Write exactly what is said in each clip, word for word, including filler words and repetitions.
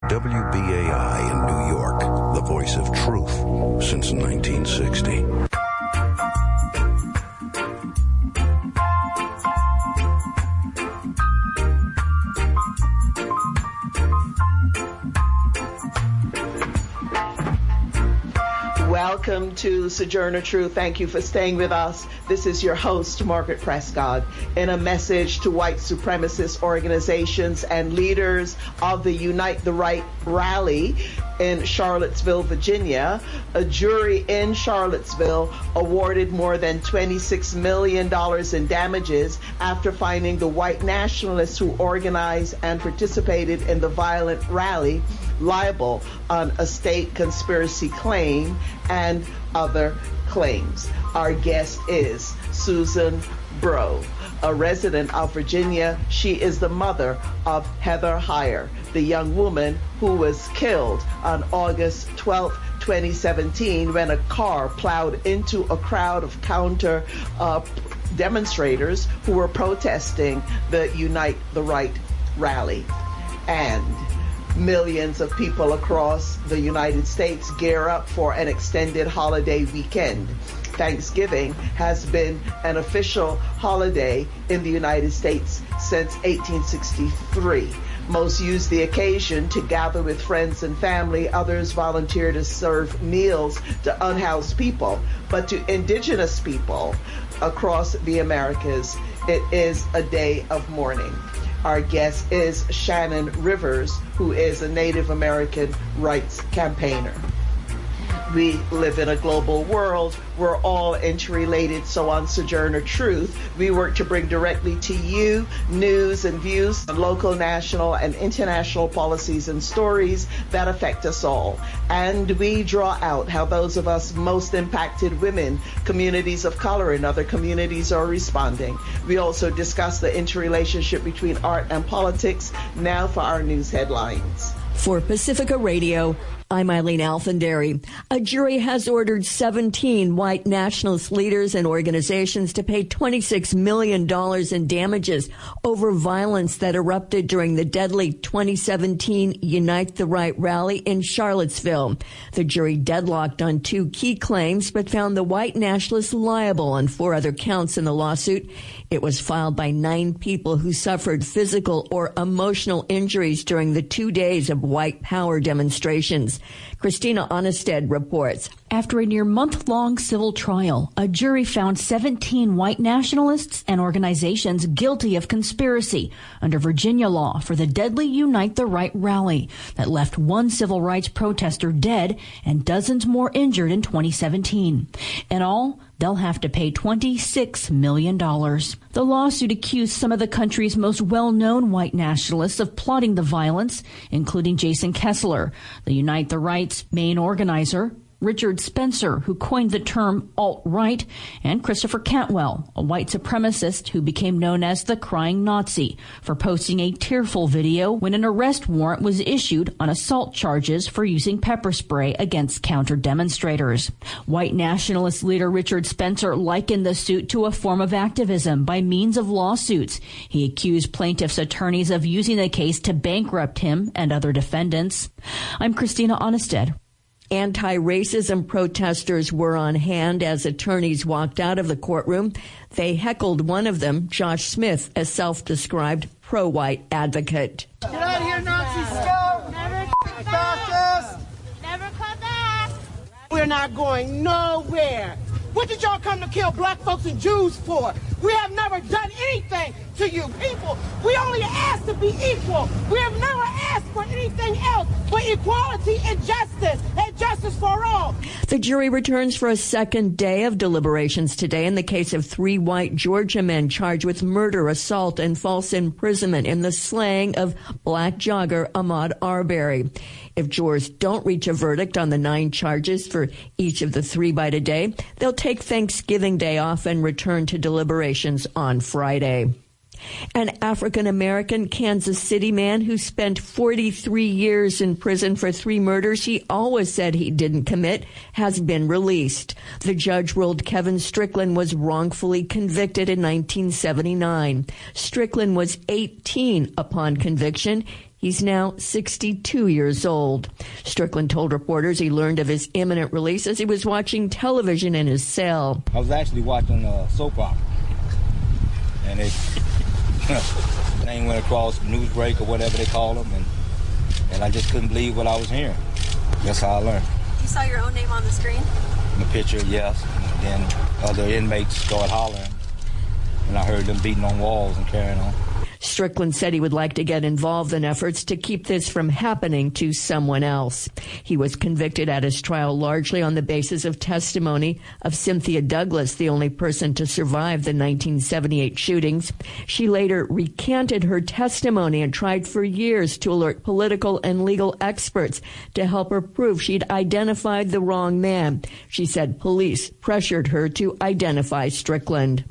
W B A I in New York, the voice of truth since nineteen sixty. Welcome to Sojourner Truth. Thank you for staying with us. This is your host, Margaret Prescott, in a message to white supremacist organizations and leaders of the Unite the Right rally in Charlottesville, Virginia. A jury in Charlottesville awarded more than twenty-six million dollars in damages after finding the white nationalists who organized and participated in the violent rally liable on a state conspiracy claim and other claims. Our guest is Susan Bro, a resident of Virginia. She is the mother of Heather Heyer, the young woman who was killed on August twelfth, twenty seventeen, when a car plowed into a crowd of counter uh, demonstrators who were protesting the Unite the Right rally. And millions of people across the United States gear up for an extended holiday weekend. Thanksgiving has been an official holiday in the United States since eighteen sixty-three. Most use the occasion to gather with friends and family. Others volunteer to serve meals to unhoused people. But to indigenous people across the Americas, it is a day of mourning. Our guest is Shannon Rivers, who is a Native American rights campaigner. We live in a global world. We're all interrelated. So on Sojourner Truth, we work to bring directly to you news and views on local, national, and international policies and stories that affect us all. And we draw out how those of us most impacted women, communities of color, and other communities are responding. We also discuss the interrelationship between art and politics. Now for our news headlines. For Pacifica Radio, I'm Eileen Alfandary. A jury has ordered seventeen white nationalist leaders and organizations to pay twenty-six million dollars in damages over violence that erupted during the deadly twenty seventeen Unite the Right rally in Charlottesville. The jury deadlocked on two key claims, but found the white nationalists liable on four other counts in the lawsuit. It was filed by nine people who suffered physical or emotional injuries during the two days of white power demonstrations. Christina Onnested reports. After a near month-long civil trial, a jury found seventeen white nationalists and organizations guilty of conspiracy under Virginia law for the deadly Unite the Right rally that left one civil rights protester dead and dozens more injured in twenty seventeen. In all, they'll have to pay twenty-six million dollars. The lawsuit accused some of the country's most well-known white nationalists of plotting the violence, including Jason Kessler, the Unite the Right's main organizer, Richard Spencer, who coined the term alt-right, and Christopher Cantwell, a white supremacist who became known as the Crying Nazi, for posting a tearful video when an arrest warrant was issued on assault charges for using pepper spray against counter-demonstrators. White nationalist leader Richard Spencer likened the suit to a form of activism by means of lawsuits. He accused plaintiffs' attorneys of using the case to bankrupt him and other defendants. I'm Christina Onnested. Anti-racism protesters were on hand as attorneys walked out of the courtroom. They heckled one of them, Josh Smith, a self-described pro-white advocate. Get out of here, Nazi scum! Never come back! Never come back! We're not going nowhere. What did y'all come to kill black folks and Jews for? We have never done anything to you people. We only asked to be equal. We have never asked for anything else but equality and justice, and justice for all. The jury returns for a second day of deliberations today in the case of three white Georgia men charged with murder, assault, and false imprisonment in the slaying of black jogger Ahmaud Arbery. If jurors don't reach a verdict on the nine charges for each of the three by today, they'll take Thanksgiving Day off and return to deliberations on Friday. An African-American Kansas City man who spent forty-three years in prison for three murders he always said he didn't commit has been released. The judge ruled Kevin Strickland was wrongfully convicted in nineteen seventy-nine. Strickland was eighteen upon conviction. He's now sixty-two years old. Strickland told reporters he learned of his imminent release as he was watching television in his cell. I was actually watching a soap opera, and it thing went across news break or whatever they call them, and, and I just couldn't believe what I was hearing. That's how I learned. You saw your own name on the screen? The picture, yes. And then other inmates started hollering, and I heard them beating on walls and carrying on. Strickland said he would like to get involved in efforts to keep this from happening to someone else. He was convicted at his trial largely on the basis of testimony of Cynthia Douglas, the only person to survive the nineteen seventy-eight shootings. She later recanted her testimony and tried for years to alert political and legal experts to help her prove she'd identified the wrong man. She said police pressured her to identify Strickland.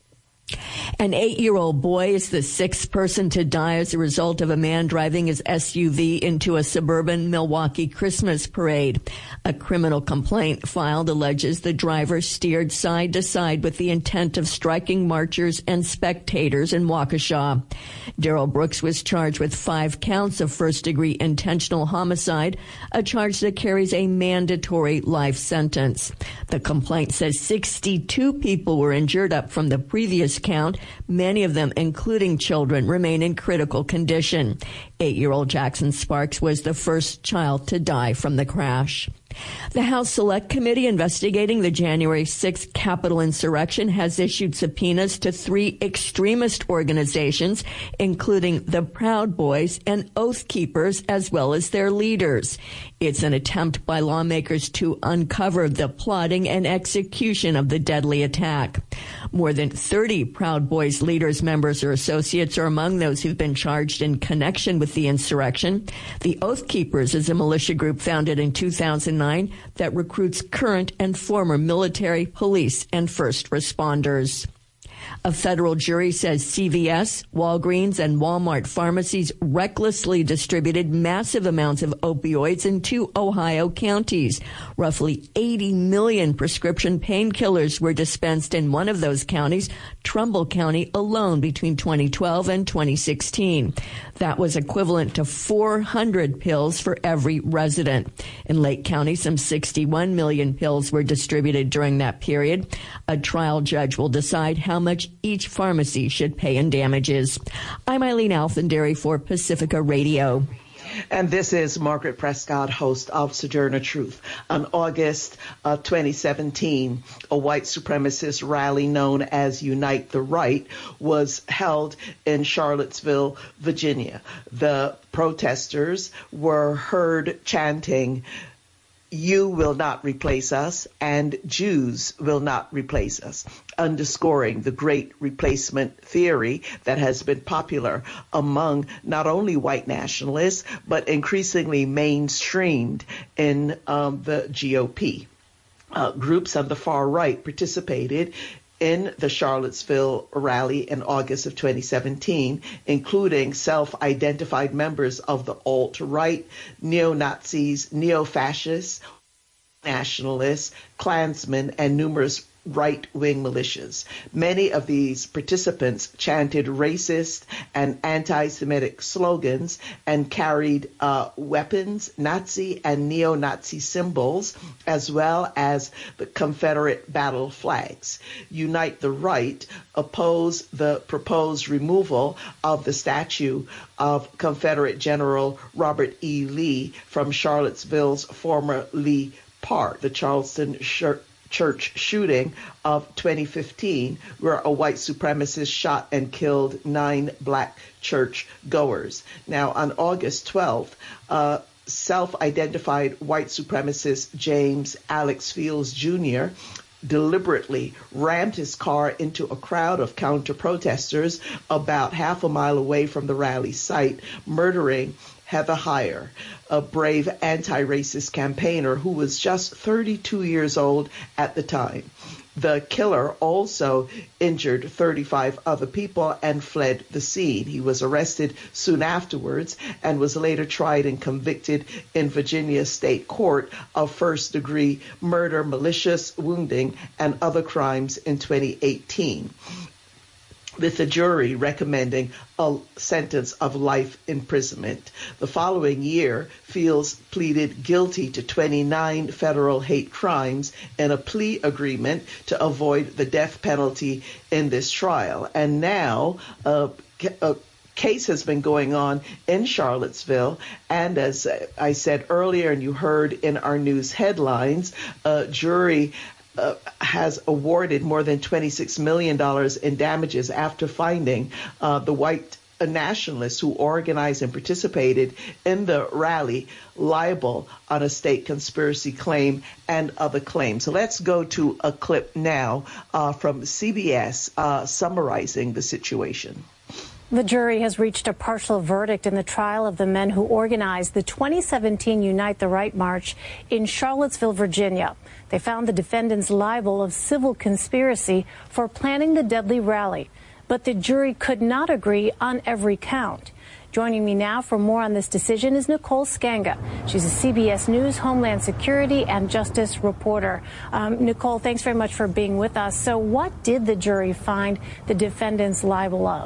An eight-year-old boy is the sixth person to die as a result of a man driving his S U V into a suburban Milwaukee Christmas parade. A criminal complaint filed alleges the driver steered side to side with the intent of striking marchers and spectators in Waukesha. Daryl Brooks was charged with five counts of first-degree intentional homicide, a charge that carries a mandatory life sentence. The complaint says sixty-two people were injured, up from the previous count. Many of them, including children, remain in critical condition. Eight-year-old Jackson Sparks was the first child to die from the crash. The House Select Committee investigating the January sixth Capitol insurrection has issued subpoenas to three extremist organizations, including the Proud Boys and Oath Keepers, as well as their leaders. It's an attempt by lawmakers to uncover the plotting and execution of the deadly attack. More than thirty Proud Boys leaders, members, or associates are among those who've been charged in connection with the insurrection. The Oath Keepers is a militia group founded in two thousand nine that recruits current and former military, police, and first responders. A federal jury says C V S, Walgreens, and Walmart pharmacies recklessly distributed massive amounts of opioids in two Ohio counties. Roughly eighty million prescription painkillers were dispensed in one of those counties, Trumbull County alone, between twenty twelve and twenty sixteen. That was equivalent to four hundred pills for every resident. In Lake County, some sixty-one million pills were distributed during that period. A trial judge will decide how much each pharmacy should pay in damages. I'm Eileen Alfandary for Pacifica Radio. And this is Margaret Prescott, host of Sojourner Truth. On August uh, twenty seventeen, a white supremacist rally known as Unite the Right was held in Charlottesville, Virginia. The protesters were heard chanting, "You will not replace us," and "Jews will not replace us," underscoring the great replacement theory that has been popular among not only white nationalists, but increasingly mainstreamed in um, the G O P. Uh, groups on the far right participated in the Charlottesville rally in August of twenty seventeen, including self-identified members of the alt-right, neo-Nazis, neo-fascists, nationalists, Klansmen, and numerous right-wing militias. Many of these participants chanted racist and anti-Semitic slogans and carried uh, weapons, Nazi and neo-Nazi symbols, as well as the Confederate battle flags. Unite the Right opposed the proposed removal of the statue of Confederate General Robert E. Lee from Charlottesville's former Lee Park, the Charleston Church church shooting of twenty fifteen, where a white supremacist shot and killed nine black church goers. Now, on August twelfth, uh, self-identified white supremacist James Alex Fields Junior deliberately rammed his car into a crowd of counter-protesters about half a mile away from the rally site, murdering Heather Heyer, a brave anti-racist campaigner who was just thirty-two years old at the time. The killer also injured thirty-five other people and fled the scene. He was arrested soon afterwards and was later tried and convicted in Virginia State Court of first-degree murder, malicious wounding, and other crimes in twenty eighteen. with the jury recommending a sentence of life imprisonment. The following year, Fields pleaded guilty to twenty-nine federal hate crimes in a plea agreement to avoid the death penalty in this trial. And now, uh, a case has been going on in Charlottesville, and as I said earlier, and you heard in our news headlines, a jury Uh, has awarded more than twenty-six million dollars in damages after finding uh, the white nationalists who organized and participated in the rally liable on a state conspiracy claim and other claims. So let's go to a clip now uh, from C B S uh, summarizing the situation. The jury has reached a partial verdict in the trial of the men who organized the twenty seventeen Unite the Right March in Charlottesville, Virginia. They found the defendants liable of civil conspiracy for planning the deadly rally, but the jury could not agree on every count. Joining me now for more on this decision is Nicole Skanga. She's a C B S News Homeland Security and Justice reporter. Um, Nicole, thanks very much for being with us. So what did the jury find the defendants liable of?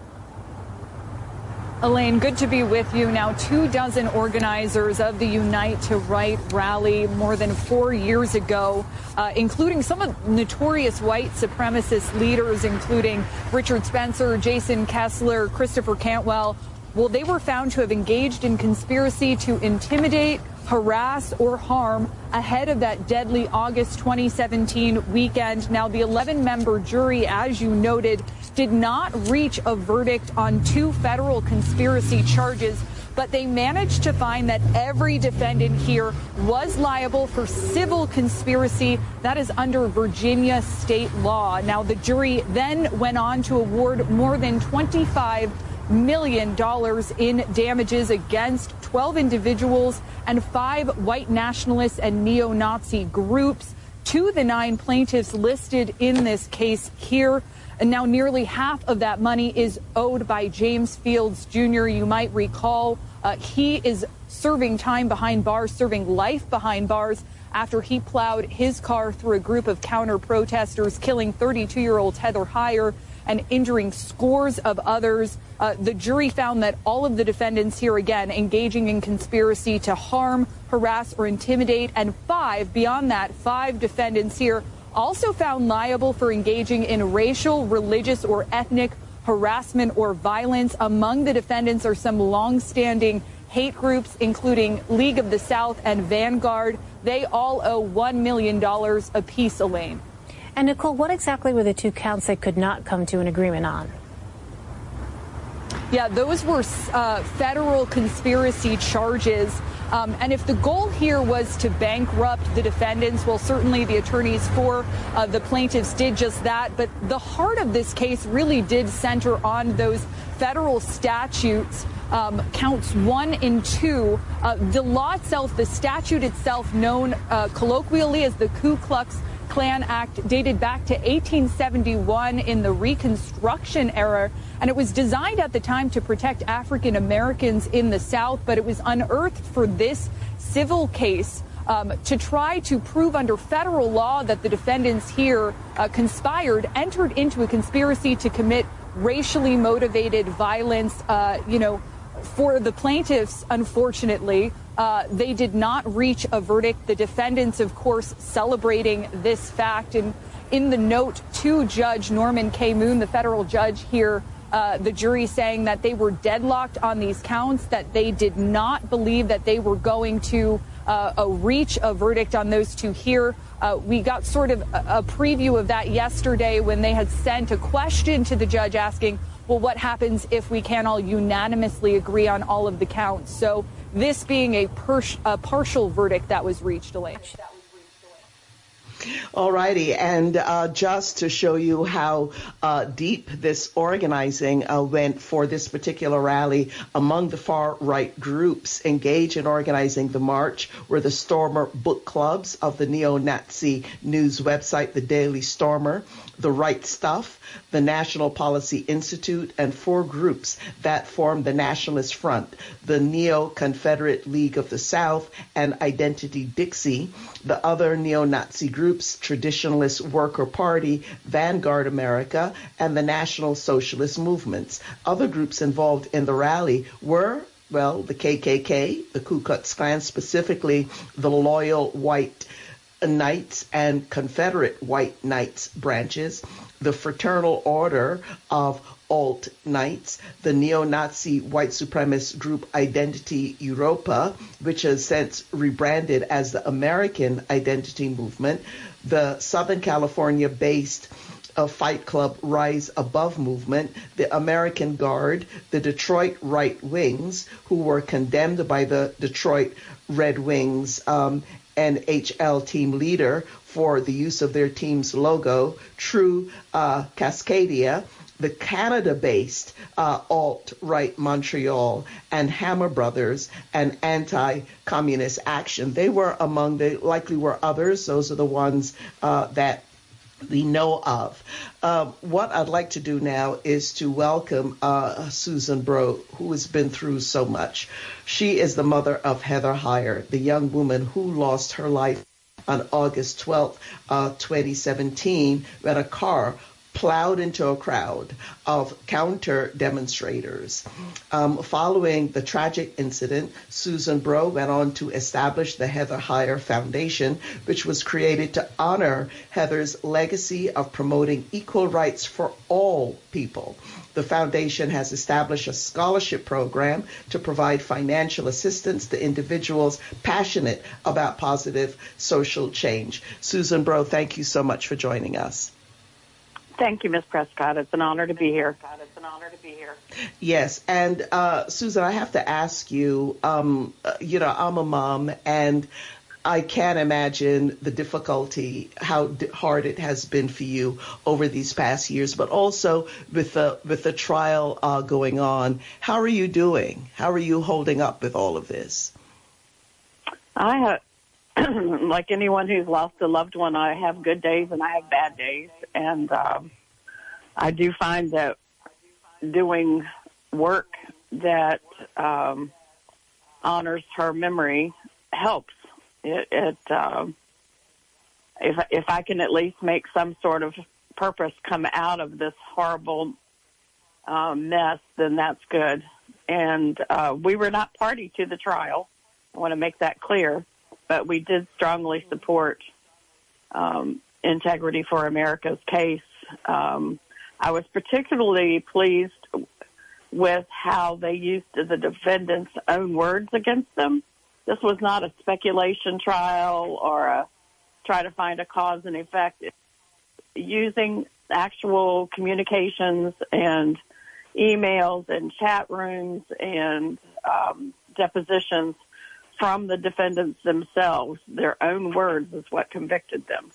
Elaine, good to be with you. Now, two dozen organizers of the Unite to Right rally more than four years ago, uh, including some of notorious white supremacist leaders, including Richard Spencer, Jason Kessler, Christopher Cantwell. Well, they were found to have engaged in conspiracy to intimidate, harass, or harm ahead of that deadly August twenty seventeen weekend. Now, the eleven member jury, as you noted, did not reach a verdict on two federal conspiracy charges, but they managed to find that every defendant here was liable for civil conspiracy. That is under Virginia state law. Now, the jury then went on to award more than twenty-five million dollars in damages against twelve individuals and five white nationalist and neo-Nazi groups. To the nine plaintiffs listed in this case here. And now nearly half of that money is owed by James Fields Junior You might recall uh, he is serving time behind bars, serving life behind bars after he plowed his car through a group of counter-protesters, killing thirty-two-year-old Heather Heyer and injuring scores of others. Uh, the jury found that all of the defendants here, again, engaging in conspiracy to harm, harass, or intimidate, and five, beyond that, five defendants here also found liable for engaging in racial, religious, or ethnic harassment or violence. Among the defendants are some long-standing hate groups, including League of the South and Vanguard. They all owe one million dollars apiece, Elaine. And Nicole, what exactly were the two counts they could not come to an agreement on? Yeah, those were uh, federal conspiracy charges. Um, and if the goal here was to bankrupt the defendants, well, certainly the attorneys for uh, the plaintiffs did just that. But the heart of this case really did center on those federal statutes, um, counts one and two. Uh, the law itself, the statute itself, known uh, colloquially as the Ku Klux Klan Act, dated back to eighteen seventy-one in the Reconstruction era, and it was designed at the time to protect African Americans in the South, but it was unearthed for this civil case um, to try to prove under federal law that the defendants here uh, conspired, entered into a conspiracy to commit racially motivated violence. Uh, you know, for the plaintiffs, unfortunately, Uh, they did not reach a verdict. The defendants, of course, celebrating this fact. And in the note to Judge Norman K. Moon, the federal judge here, uh, the jury saying that they were deadlocked on these counts, that they did not believe that they were going to uh, a reach a verdict on those two here. Uh, we got sort of a, a preview of that yesterday when they had sent a question to the judge asking, well, what happens if we can't all unanimously agree on all of the counts? So this being a, per- a partial verdict that was reached, Elaine. All righty. And uh, just to show you how uh, deep this organizing uh, went for this particular rally, among the far-right groups engaged in organizing the march were the Stormer book clubs of the neo-Nazi news website, the Daily Stormer, the Right Stuff, the National Policy Institute, and four groups that formed the Nationalist Front, the Neo-Confederate League of the South, and Identity Dixie. The other neo-Nazi groups groups, Traditionalist Worker Party, Vanguard America, and the National Socialist Movements. Other groups involved in the rally were, well, the K K K, the Ku Klux Klan, specifically the Loyal White Knights and Confederate White Knights branches, the Fraternal Order of Alt Knights, the neo-Nazi white supremacist group Identity Europa, which has since rebranded as the American Identity Movement, the Southern California-based uh, Fight Club Rise Above movement, the American Guard, the Detroit Right Wings, who were condemned by the Detroit Red Wings um, N H L team leader for the use of their team's logo, True uh, Cascadia, the Canada-based uh, Alt-Right Montreal, and Hammer Brothers and Anti-Communist Action. They were among the, likely were others. Those are the ones uh, that we know of. Uh, what I'd like to do now is to welcome uh, Susan Bro, who has been through so much. She is the mother of Heather Heyer, the young woman who lost her life on August twelfth, uh, twenty seventeen, when a car plowed into a crowd of counter demonstrators. Um, following the tragic incident, Susan Bro went on to establish the Heather Heyer Foundation, which was created to honor Heather's legacy of promoting equal rights for all people. The foundation has established a scholarship program to provide financial assistance to individuals passionate about positive social change. Susan Bro, thank you so much for joining us. Thank you, Miz Prescott. It's an honor to be here. It's an honor to be here. Yes, and uh, Susan, I have to ask you, um, you know, I'm a mom, and I can't imagine the difficulty, how d- hard it has been for you over these past years, but also with the, with the trial uh, going on. How are you doing? How are you holding up with all of this? I have. Like anyone who's lost a loved one, I have good days and I have bad days. And um, I do find that doing work that um, honors her memory helps. It, it um, if if I can at least make some sort of purpose come out of this horrible uh, mess, then that's good. And uh, we were not party to the trial. I want to make that clear. But we did strongly support um, Integrity for America's case. Um, I was particularly pleased with how they used the defendant's own words against them. This was not a speculation trial or a try to find a cause and effect. Using actual communications and emails and chat rooms and um, depositions from the defendants themselves, their own words is what convicted them.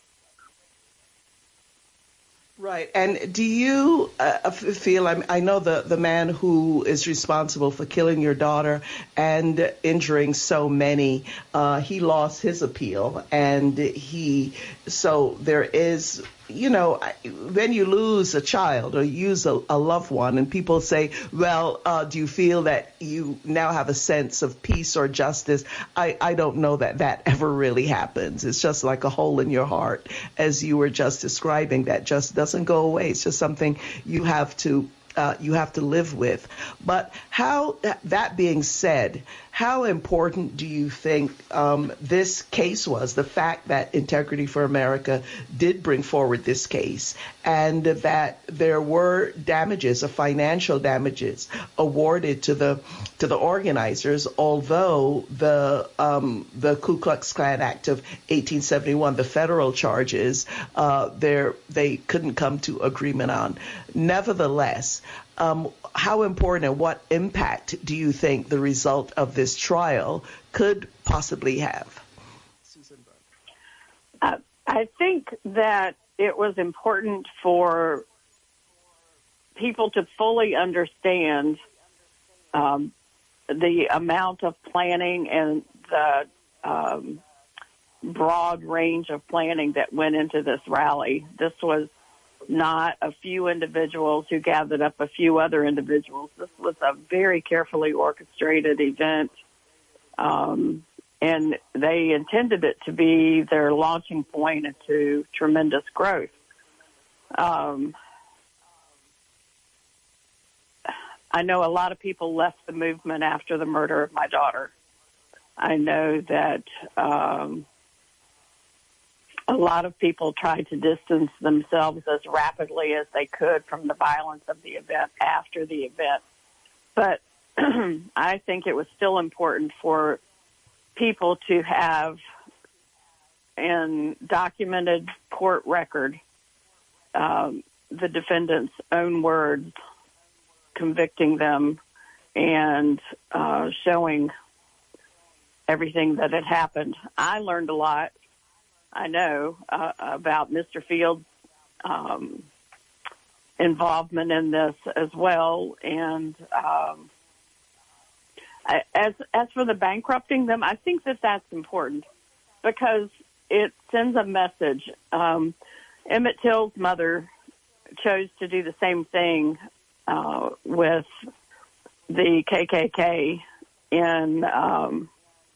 Right. And do you uh, feel, I, I know the, the man who is responsible for killing your daughter and injuring so many, uh, he lost his appeal. And he, so there is, you know, when you lose a child or use a, a loved one and people say, well, uh, do you feel that you now have a sense of peace or justice? I, I don't know that that ever really happens. It's just like a hole in your heart, as you were just describing, that just doesn't go away. It's just something you have to Uh, you have to live with. But how, that being said, how important do you think um, this case was, the fact that Integrity for America did bring forward this case and that there were damages, or financial damages, awarded to the to the organizers, although the um, the Ku Klux Klan Act of eighteen seventy-one, the federal charges, uh, they couldn't come to agreement on. Nevertheless, Um, how important and what impact do you think the result of this trial could possibly have? Susan uh, I think that it was important for people to fully understand um, the amount of planning and the um, broad range of planning that went into this rally. This was not a few individuals who gathered up a few other individuals. This was a very carefully orchestrated event. Um, and they intended it to be their launching point into tremendous growth. Um, I know a lot of people left the movement after the murder of my daughter. I know that um, a lot of people tried to distance themselves as rapidly as they could from the violence of the event after the event. But I think it was still important for people to have in documented court record um, the defendant's own words convicting them and uh, showing everything that had happened. I learned a lot, I know, uh, about Mister Field's um, involvement in this as well. And um, I, as as for the bankrupting them, I think that that's important because it sends a message. Um, Emmett Till's mother chose to do the same thing uh, with the K K K in um,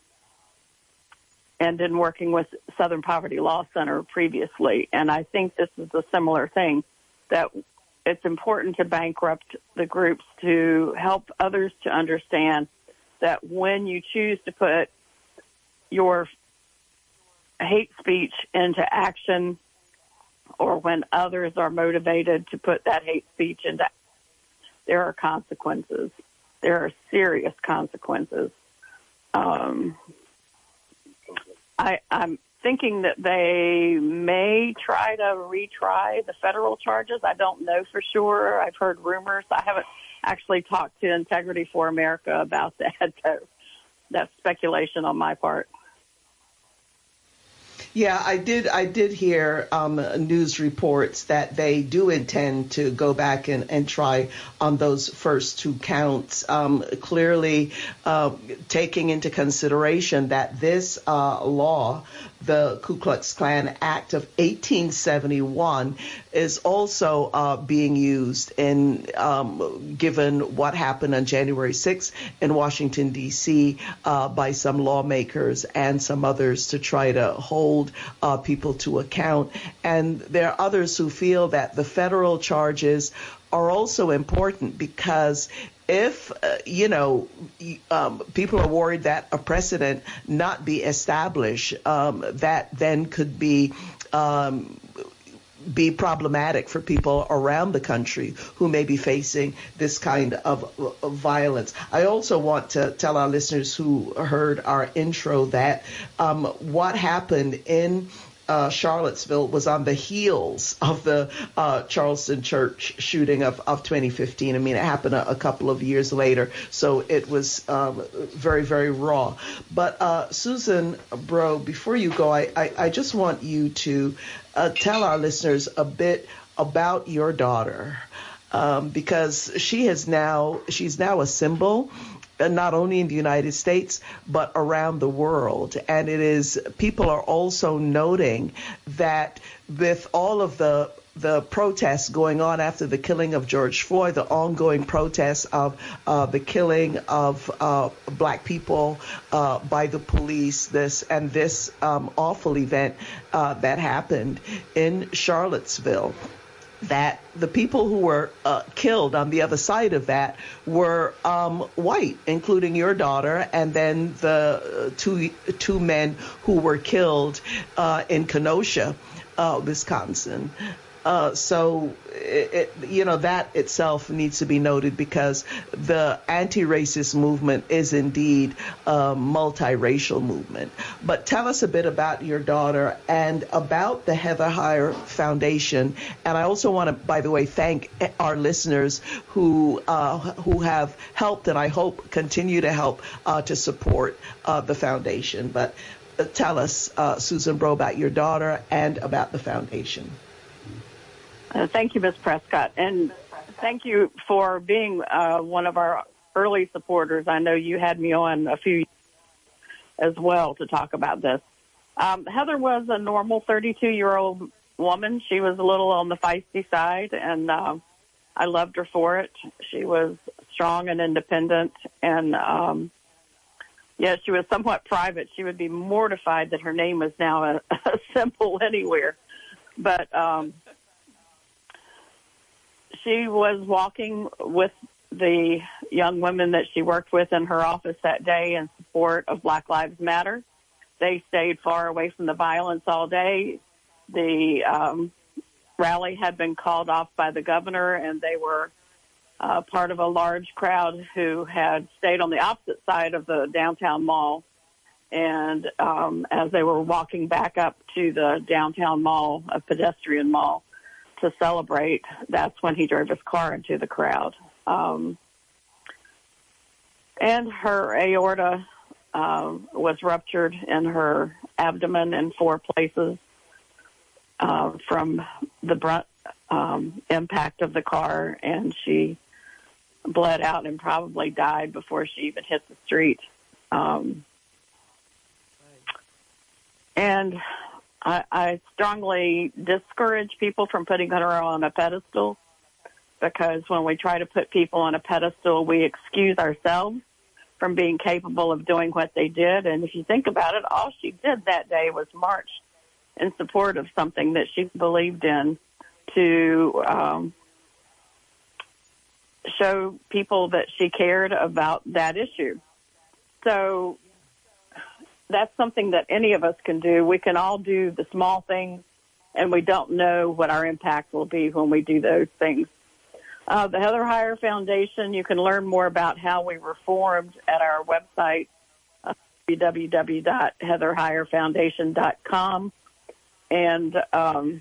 and in working with Southern Poverty Law Center previously. And I think this is a similar thing, that it's important to bankrupt the groups to help others to understand that when you choose to put your hate speech into action, or when others are motivated to put that hate speech into action, there are consequences. There are serious consequences. Um, I, I'm thinking that they may try to retry the federal charges. I don't know for sure. I've heard rumors. I haven't actually talked to Integrity for America about that, so that's speculation on my part. Yeah, I did. I did hear um, news reports that they do intend to go back and, and try on those first two counts. Um, clearly, uh, taking into consideration that this uh, law, the Ku Klux Klan Act of eighteen seventy-one, is also uh, being used in um, given what happened on January sixth in Washington, D C uh, by some lawmakers and some others to try to hold uh, people to account. And there are others who feel that the federal charges are also important because if, uh, you know, um, people are worried that a precedent not be established, um, that then could be um, be problematic for people around the country who may be facing this kind of, of violence. I also want to tell our listeners who heard our intro that um, what happened in Uh, Charlottesville was on the heels of the uh, Charleston church shooting of, of twenty fifteen. I mean, it happened a, a couple of years later, so it was um, very, very raw. But uh, Susan Bro, before you go, I, I, I just want you to uh, tell our listeners a bit about your daughter, um, because she has now she's now a symbol, not only in the United States, but around the world. And it is, people are also noting that with all of the the protests going on after the killing of George Floyd, the ongoing protests of uh, the killing of uh, black people uh, by the police, this and this um, awful event uh, that happened in Charlottesville, that the people who were uh, killed on the other side of that were um, white, including your daughter, and then the uh, two two men who were killed uh, in Kenosha, uh, Wisconsin. Uh, so, it, it, you know, that itself needs to be noted because the anti-racist movement is indeed a multiracial movement. But tell us a bit about your daughter and about the Heather Heyer Foundation. And I also want to, by the way, thank our listeners who uh, who have helped and I hope continue to help uh, to support uh, the foundation. But uh, tell us, uh, Susan Bro, about your daughter and about the foundation. Uh, thank you, Miz Prescott, and thank you for being uh, one of our early supporters. I know you had me on a few as well to talk about this. Um, Heather was a normal thirty-two-year-old woman. She was a little on the feisty side, and uh, I loved her for it. She was strong and independent, and um, yeah, she was somewhat private. She would be mortified that her name is now a, a symbol anywhere. But um, she was walking with the young women that she worked with in her office that day in support of Black Lives Matter. They stayed far away from the violence all day. The um, rally had been called off by the governor, and they were uh, part of a large crowd who had stayed on the opposite side of the downtown mall. And um, as they were walking back up to the downtown mall, a pedestrian mall, to celebrate, that's when he drove his car into the crowd. Um, and her aorta uh, was ruptured in her abdomen in four places uh, from the brunt um, impact of the car, and she bled out and probably died before she even hit the street. Um, and I, I strongly discourage people from putting her on a pedestal, because when we try to put people on a pedestal, we excuse ourselves from being capable of doing what they did. And if you think about it, all she did that day was march in support of something that she believed in, to um, show people that she cared about that issue. So that's something that any of us can do. We can all do the small things, and we don't know what our impact will be when we do those things. Uh, the Heather Heyer Foundation, you can learn more about how we were formed at our website, uh, w w w dot heather heyer foundation dot com. And um,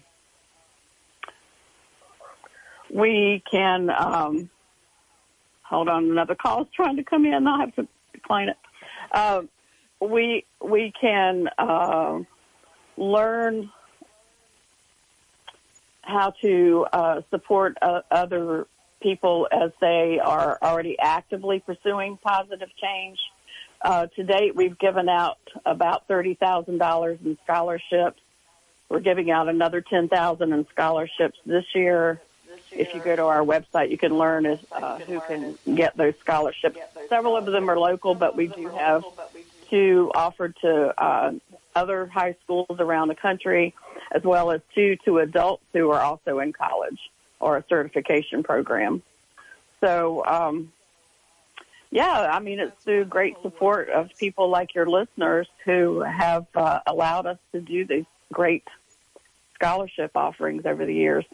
we can, um, hold on, another call is trying to come in. I'll have to decline it. Uh, we, we can uh, learn how to uh, support uh, other people as they are already actively pursuing positive change. Uh, to date, we've given out about thirty thousand dollars in scholarships. We're giving out another ten thousand dollars in scholarships this year. If you go to our website, you can learn uh, who can get those scholarships. Several of them are local, but we do have two offered to uh, other high schools around the country, as well as two to adults who are also in college or a certification program. So, um, yeah, I mean, it's through great support of people like your listeners who have uh, allowed us to do these great scholarship offerings over the years.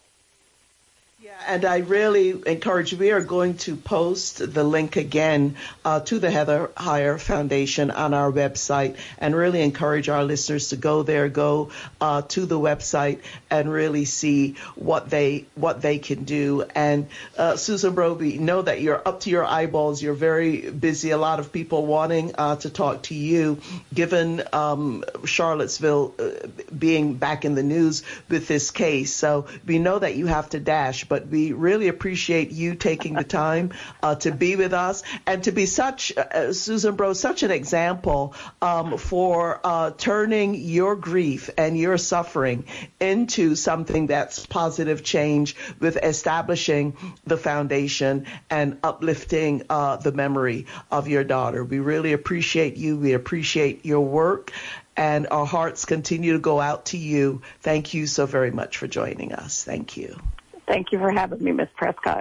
Yeah, and I really encourage, we are going to post the link again uh, to the Heather Heyer Foundation on our website, and really encourage our listeners to go there, go uh, to the website and really see what they what they can do. And uh, Susan Broby, know that you're up to your eyeballs. You're very busy. A lot of people wanting uh, to talk to you, given um, Charlottesville uh, being back in the news with this case. So we know that you have to dash, but we really appreciate you taking the time uh, to be with us and to be such, uh, Susan Bro, such an example um, for uh, turning your grief and your suffering into something that's positive change, with establishing the foundation and uplifting uh, the memory of your daughter. We really appreciate you. We appreciate your work, and our hearts continue to go out to you. Thank you so very much for joining us. Thank you. Thank you for having me, Miz Prescott.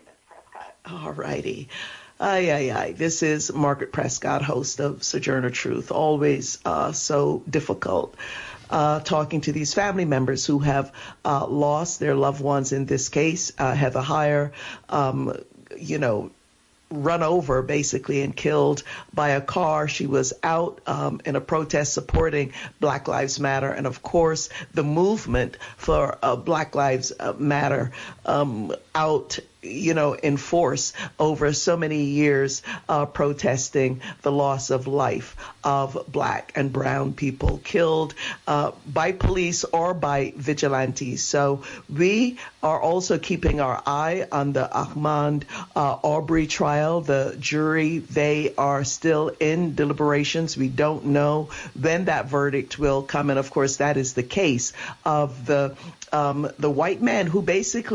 All righty. Aye, aye, aye. This is Margaret Prescott, host of Sojourner Truth. Always uh, so difficult uh, talking to these family members who have uh, lost their loved ones. In this case, uh, Heather Heyer, um, you know, run over basically and killed by a car. She was out um, in a protest supporting Black Lives Matter, and of course the movement for uh, Black Lives Matter um, out, you know, in force over so many years, uh, protesting the loss of life of Black and brown people killed uh, by police or by vigilantes. So we are also keeping our eye on the Ahmaud uh, Arbery trial. The jury, they are still in deliberations. We don't know when that verdict will come. And of course, that is the case of the um, the white man who basically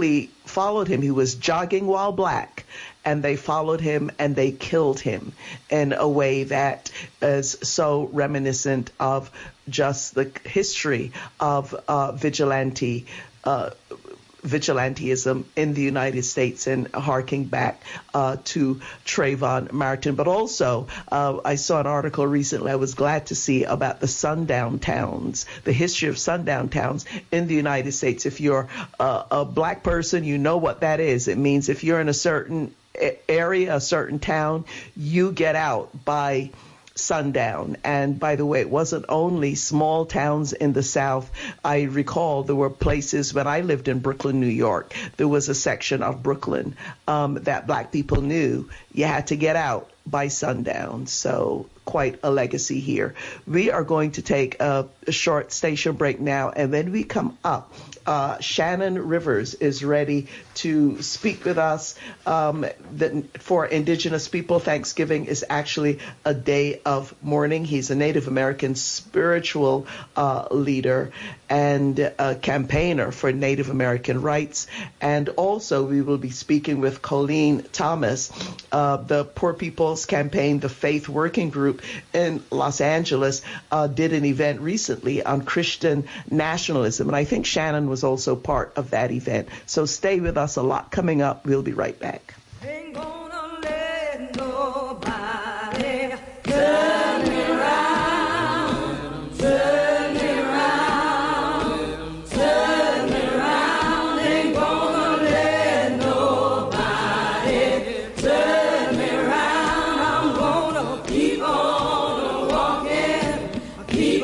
followed him. He was jogging while black, and they followed him and they killed him in a way that is so reminiscent of just the history of uh, vigilante uh, vigilantism in the United States, and harking back uh, to Trayvon Martin. But also, uh, I saw an article recently I was glad to see about the sundown towns, the history of sundown towns in the United States. If you're uh, a black person, you know what that is. It means if you're in a certain area, a certain town, you get out by sundown. And by the way, it wasn't only small towns in the South. I recall there were places when I lived in Brooklyn, New York, there was a section of Brooklyn um, that black people knew you had to get out by sundown. So quite a legacy here. We are going to take a, a short station break now, and then we come up. Uh, Shannon Rivers is ready to speak with us. Um, the, for Indigenous people, Thanksgiving is actually a day of mourning. He's a Native American spiritual uh, leader and a campaigner for Native American rights. And also we will be speaking with Colleen Thomas, uh, the Poor People's Campaign, the Faith Working Group in Los Angeles, uh, did an event recently on Christian nationalism. And I think Shannon was also part of that event. So stay with us. A lot coming up. We'll be right back. Ain't gonna let nobody turn me around, turn me around, turn me around. Ain't gonna let nobody turn me around. I'm gonna keep on walking, keep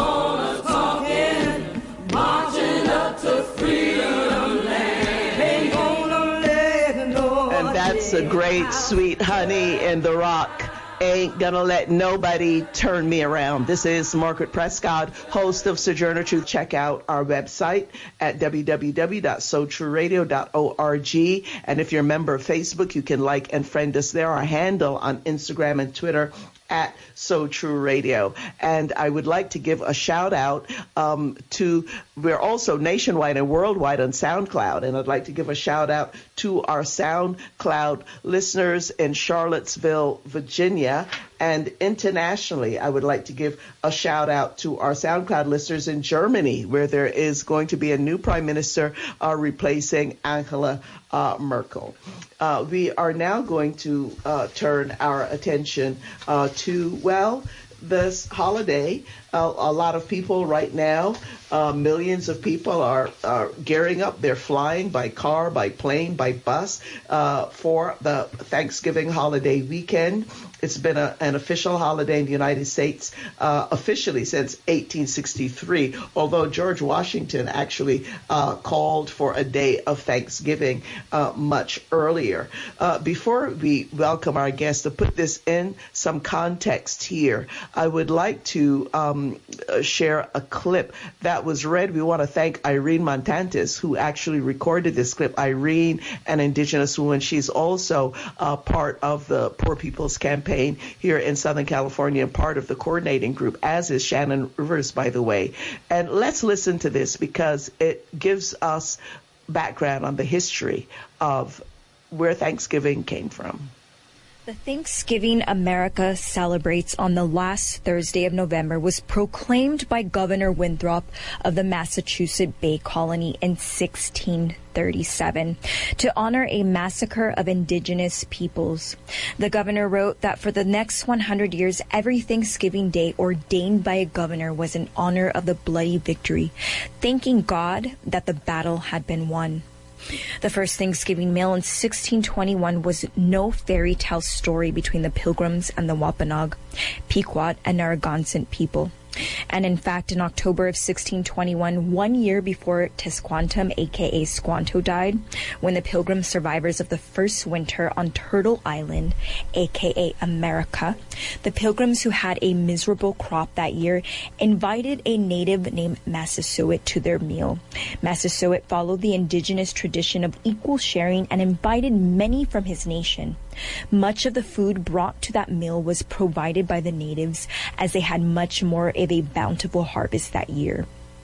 on talking, marching up to freedom land. Ain't gonna let nobody. And that's a great Sweet Honey in the Rock. Ain't gonna let nobody turn me around. This is Margaret Prescott, host of Sojourner Truth. Check out our website at w w w dot so true radio dot org. And if you're a member of Facebook, you can like and friend us there. Our handle on Instagram and Twitter at So True Radio. And I would like to give a shout out um, to, we're also nationwide and worldwide on SoundCloud. And I'd like to give a shout out to our SoundCloud listeners in Charlottesville, Virginia. And internationally, I would like to give a shout out to our SoundCloud listeners in Germany, where there is going to be a new prime minister uh, replacing Angela uh, Merkel. Uh, we are now going to uh, turn our attention uh, to, well, this holiday. Uh, a lot of people right now, uh, millions of people are, are gearing up. They're flying by car, by plane, by bus uh, for the Thanksgiving holiday weekend. It's been a, an official holiday in the United States uh, officially since eighteen sixty-three, although George Washington actually uh, called for a day of Thanksgiving uh, much earlier. Uh, before we welcome our guests, to put this in some context here, I would like to um, share a clip that was read. We want to thank Irene Montantes, who actually recorded this clip. Irene, an Indigenous woman, she's also uh, part of the Poor People's Campaign here in Southern California and part of the coordinating group, as is Shannon Rivers, by the way. And let's listen to this because it gives us background on the history of where Thanksgiving came from. The Thanksgiving America celebrates on the last Thursday of November was proclaimed by Governor Winthrop of the Massachusetts Bay Colony in sixteen thirty-seven to honor a massacre of indigenous peoples. The governor wrote that for the next one hundred years, every Thanksgiving Day ordained by a governor was in honor of the bloody victory, thanking God that the battle had been won. The first Thanksgiving meal in sixteen twenty-one was no fairy tale story between the Pilgrims and the Wampanoag, Pequot, and Narragansett people. And in fact, in October of sixteen twenty-one, one year before Tisquantum, aka Squanto, died, when the Pilgrim survivors of the first winter on Turtle Island, aka America, the Pilgrims who had a miserable crop that year invited a native named Massasoit to their meal. Massasoit followed the indigenous tradition of equal sharing and invited many from his nation. Much of the food brought to that meal was provided by the natives, as they had much more of a bountiful harvest that year.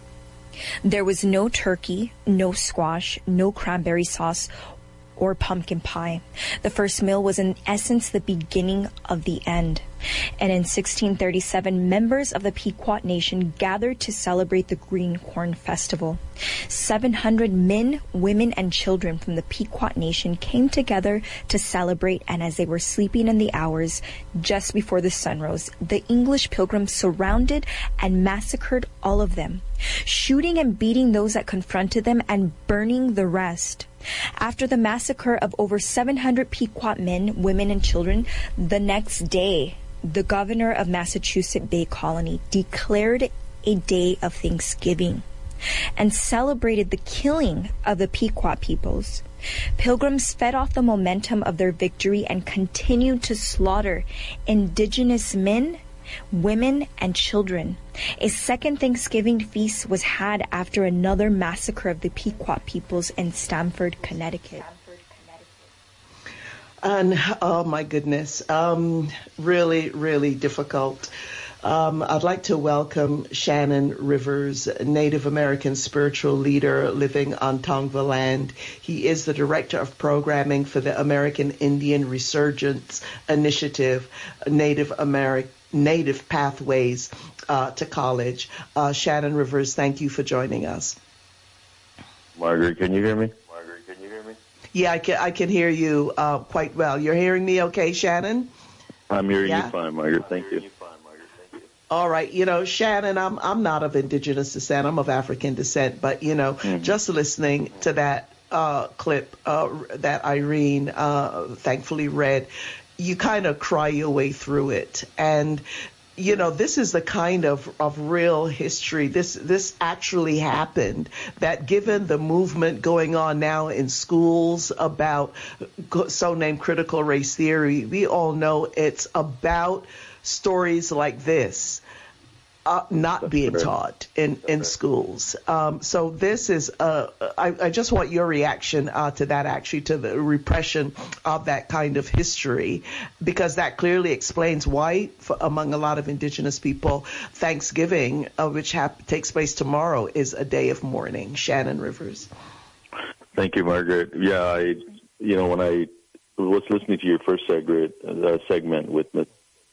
There was no turkey, no squash, no cranberry sauce, or pumpkin pie. The first meal was in essence the beginning of the end. And in sixteen thirty-seven, members of the Pequot Nation gathered to celebrate the Green Corn Festival. seven hundred men, women, and children from the Pequot Nation came together to celebrate, and as they were sleeping in the hours just before the sun rose, the English pilgrims surrounded and massacred all of them, shooting and beating those that confronted them and burning the rest. After the massacre of over seven hundred Pequot men, women, and children, the next day, the governor of Massachusetts Bay Colony declared a day of Thanksgiving and celebrated the killing of the Pequot peoples. Pilgrims fed off the momentum of their victory and continued to slaughter indigenous men, women, and children. A second Thanksgiving feast was had after another massacre of the Pequot peoples in Stamford, Connecticut. And oh my goodness, um, really, really difficult. Um, I'd like to welcome Shannon Rivers, Native American spiritual leader living on Tongva land. He is the director of programming for the American Indian Resurgence Initiative, Native American Native Pathways uh, to College. Uh, Shannon Rivers, thank you for joining us. Margaret, can you hear me? Margaret, can you hear me? Yeah, I can, I can hear you uh, quite well. You're hearing me okay, Shannon? I'm hearing yeah? you fine, Margaret. Thank you. All right. You know, Shannon, I'm I'm not of indigenous descent. I'm of African descent. But, you know, mm-hmm. just listening to that uh, clip uh, that Irene uh, thankfully read, you kind of cry your way through it. And, you know, this is the kind of, of real history. This this actually happened, that given the movement going on now in schools about so-named critical race theory, we all know it's about stories like this uh, not That's being correct. taught in, in schools. Um, so this is, uh, I, I just want your reaction uh, to that, actually, to the repression of that kind of history, because that clearly explains why, for, among a lot of indigenous people, Thanksgiving, uh, which hap- takes place tomorrow, is a day of mourning. Shannon Rivers. Thank you, Margaret. Yeah, I, you know, when I was listening to your first segment, uh, segment with Miz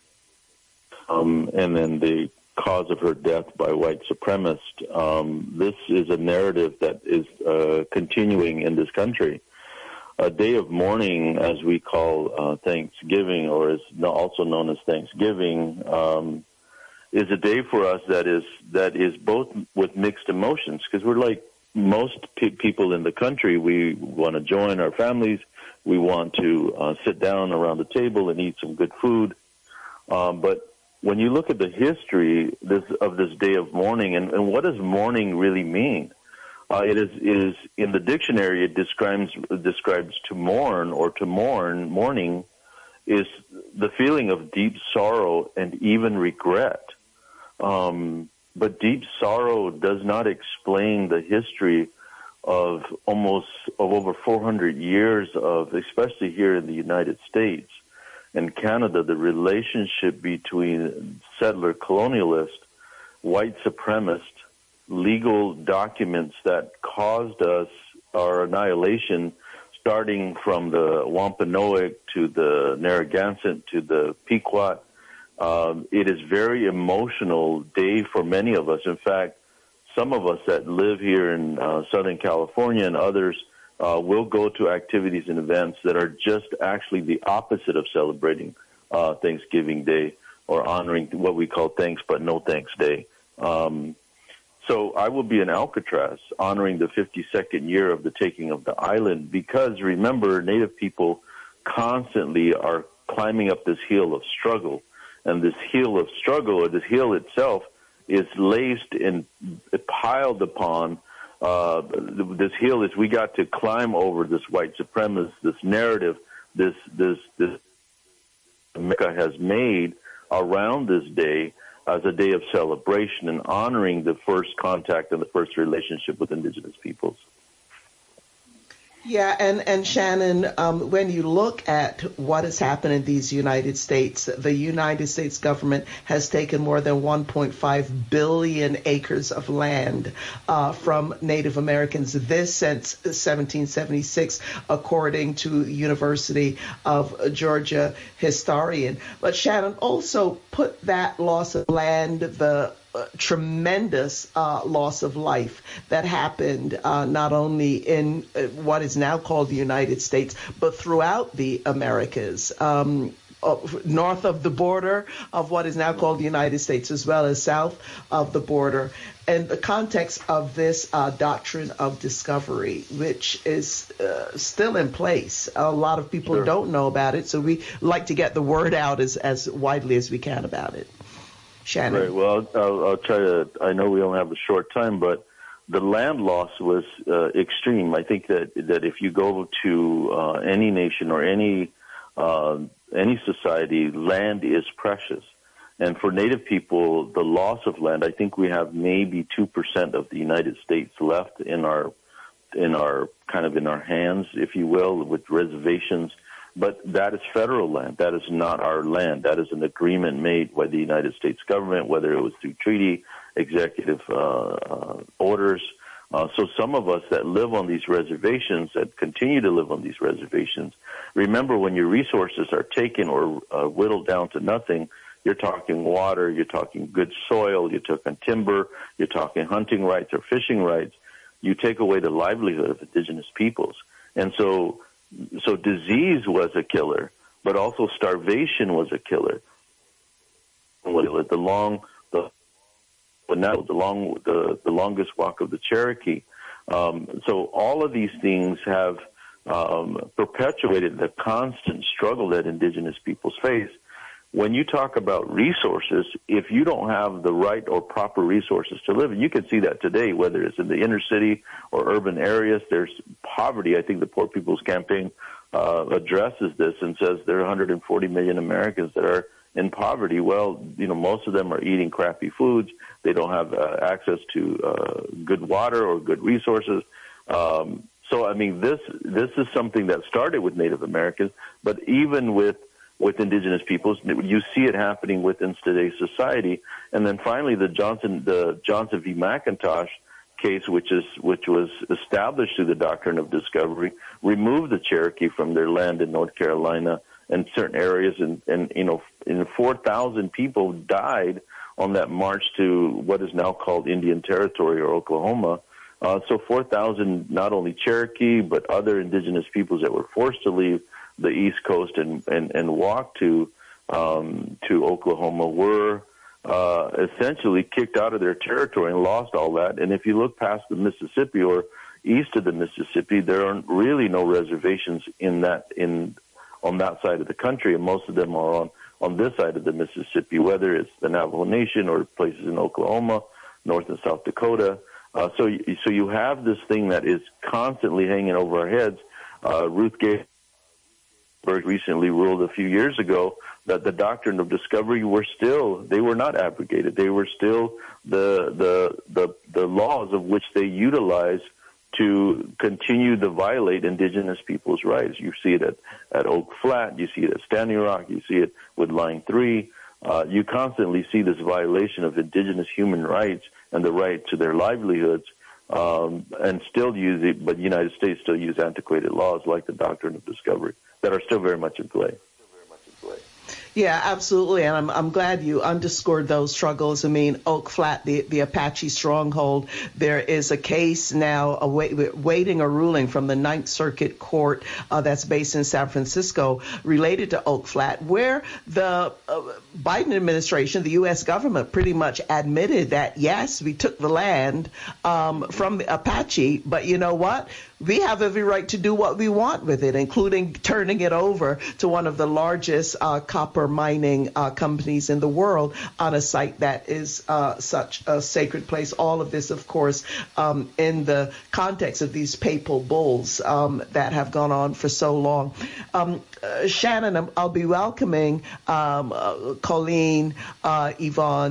Um, and then the cause of her death by white supremacists. Um, this is a narrative that is uh, continuing in this country. A day of mourning, as we call uh, Thanksgiving, or is also known as Thanksgiving, um, is a day for us that is that is both with mixed emotions, because we're like most pe- people in the country. We want to join our families. We want to uh, sit down around the table and eat some good food. Um, but when you look at the history this, of this day of mourning, and, and what does mourning really mean? Uh, it is, is in the dictionary. It describes describes to mourn or to mourn. Mourning is the feeling of deep sorrow and even regret. Um, but deep sorrow does not explain the history of almost of over four hundred years of, especially here in the United States and Canada, the relationship between settler colonialist, white supremacist, legal documents that caused us our annihilation, starting from the Wampanoag to the Narragansett to the Pequot. Um, it is very emotional day for many of us. In fact, some of us that live here in uh, Southern California and others uh, will go to activities and events that are just actually the opposite of celebrating uh, Thanksgiving Day or honoring what we call Thanks But No Thanks Day. Um, so I will be in Alcatraz honoring the fifty-second year of the taking of the island because, remember, Native people constantly are climbing up this hill of struggle. And this hill of struggle, or this hill itself, is laced and piled upon. Uh, this hill is we got to climb over this white supremacist, this narrative, this this this America has made around this day as a day of celebration and honoring the first contact and the first relationship with indigenous peoples. Yeah, and, and Shannon, um, when you look at what has happened in these United States, the United States government has taken more than one point five billion acres of land uh, from Native Americans, this since seventeen seventy-six, according to University of Georgia historian. But Shannon, also put that loss of land, the Uh, tremendous uh, loss of life that happened uh, not only in uh, what is now called the United States, but throughout the Americas, um, uh, north of the border of what is now called the United States, as well as south of the border. And the context of this uh, doctrine of discovery, which is uh, still in place. A lot of people Sure. don't know about it, so we like to get the word out as, as widely as we can about it. Shannon. Right. Well, I'll, I'll try to. I know we only have a short time, but the land loss was uh, extreme. I think that that if you go to uh, any nation or any uh, any society, land is precious. And for Native people, the loss of land, I think we have maybe two percent of the United States left in our in our kind of in our hands, if you will, with reservations. But that is federal land. That is not our land. That is an agreement made by the United States government, whether it was through treaty, executive uh, uh, orders. Uh, so some of us that live on these reservations, that continue to live on these reservations, remember when your resources are taken or uh, whittled down to nothing, you're talking water, you're talking good soil, you're talking timber, you're talking hunting rights or fishing rights. You take away the livelihood of indigenous peoples. And so So disease was a killer, but also starvation was a killer. The long, the but now the long, the, the longest walk of the Cherokee. Um, so all of these things have um, perpetuated the constant struggle that indigenous peoples face. When you talk about resources, if you don't have the right or proper resources to live, and you can see that today, whether it's in the inner city or urban areas, there's poverty. I think the Poor People's Campaign uh, addresses this and says there are one hundred forty million Americans that are in poverty. Well, you know, most of them are eating crappy foods. They don't have uh, access to uh, good water or good resources. Um, so, I mean, this this is something that started with Native Americans, but even with with indigenous peoples, you see it happening within today's society. And then finally, the Johnson, the Johnson v. McIntosh case, which is which was established through the doctrine of discovery, removed the Cherokee from their land in North Carolina and certain areas, and, and you know, in four thousand people died on that march to what is now called Indian Territory or Oklahoma. Uh, so four thousand, not only Cherokee, but other indigenous peoples that were forced to leave the East Coast and, and, and walk to um, to Oklahoma were uh, essentially kicked out of their territory and lost all that. And if you look past the Mississippi or east of the Mississippi, there are really no reservations in that in on that side of the country, and most of them are on, on this side of the Mississippi, whether it's the Navajo Nation or places in Oklahoma, North and South Dakota. Uh, so, so you have this thing that is constantly hanging over our heads. Uh, Ruth Gay recently ruled a few years ago that the doctrine of discovery were still, they were not abrogated. They were still the, the, the, the laws of which they utilize to continue to violate indigenous people's rights. You see it at, at Oak Flat. You see it at Standing Rock. You see it with Line three. Uh, you constantly see this violation of indigenous human rights and the right to their livelihoods. Um, and still use it, but the United States still use antiquated laws like the doctrine of discovery that are still very much in play. Yeah, absolutely. And I'm, I'm glad you underscored those struggles. I mean, Oak Flat, the, the Apache stronghold, there is a case now await, waiting a ruling from the Ninth Circuit Court uh, that's based in San Francisco related to Oak Flat, where the uh, Biden administration, the U S government, pretty much admitted that, yes, we took the land um, from the Apache, but you know what? We have every right to do what we want with it, including turning it over to one of the largest uh, copper mining uh, companies in the world on a site that is uh, such a sacred place. All of this, of course, um, in the context of these papal bulls um, that have gone on for so long. Um, uh, Shannon, I'll be welcoming um, uh, Colleen, uh, Yvonne,